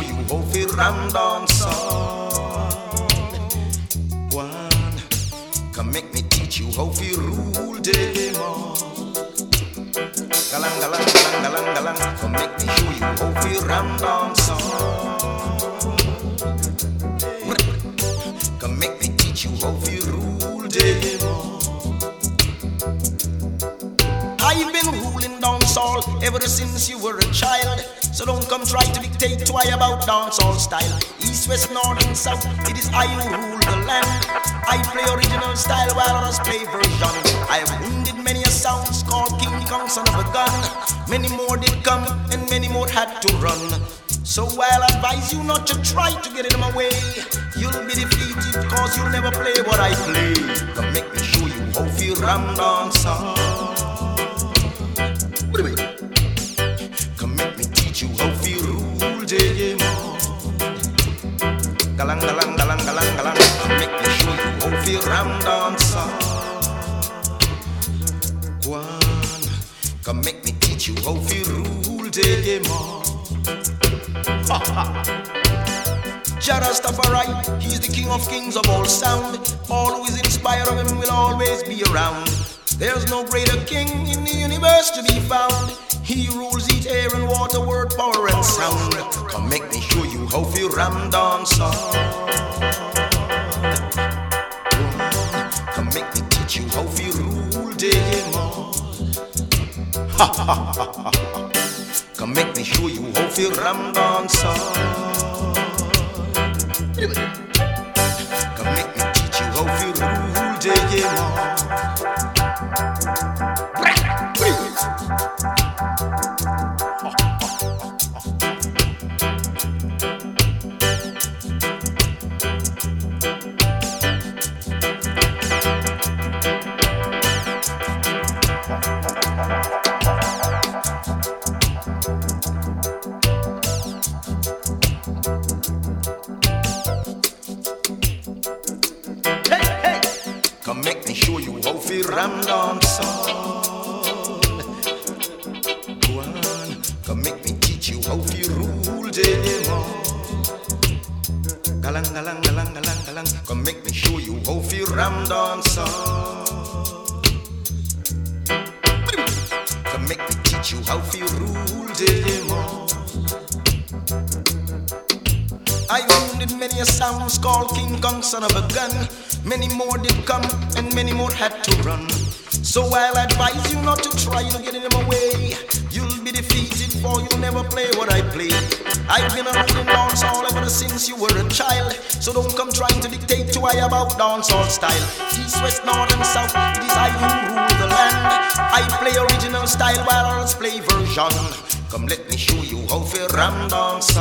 you how to ram dance. One, come make me teach you how to rule the mall. Galang, galang, galang, galang, galang. Come make me show you how to ram dance. Come make me teach you how to rule the mall. I've been ruling dancehall ever since you were a child. So don't come try to dictate to I about dancehall style. East, west, north and south, it is I who rule the land. I play original style while others play version. I have wounded many a sound called King Kong, son of a gun. Many more did come and many more had to run. So I'll advise you not to try to get in my way. You'll be defeated cause you'll never play what I play. Come make me show you how to ram dance. Come make me teach you how to rule the game. Galang, galang, galang, galang, galang. Come make me show you how to ram dance. One, come make me teach you how to rule the game. Jah Rastafari, he's the king of kings of all sound. All who is inspired of him will always be around. There's no greater king in the universe to be found. He rules each air and water, word, power and sound. Come make me show you how to ram dance. Come make me teach you how to rule the game. Come make me show you how to ram dance. Come make me teach you how to rule the game. Come make me show you how to ram dance. One, come make me teach you how to rule the game. Galang, galang, galang, galang, galang. Come make me show you how to ram dance. Come make me teach you how to rule the game. I wounded many a sound called King Kong, son of a gun. Many more did come and many more had to run. So I'll advise you not to try to get in my way. You'll be defeated for you'll never play what I play. I've been a ruling dancehall ever since you were a child. So don't come trying to dictate to I about dancehall style. East, west, north and south, it is I who rule the land. I play original style while others play version. Come let me show you how to ram dance.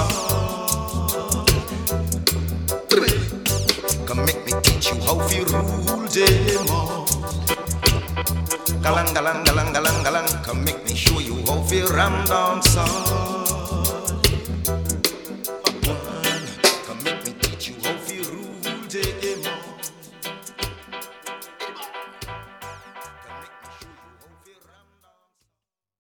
Come make me teach you how to rule them all. Galang, galang, galang, galang, galang. Come make me show you how to ram dance.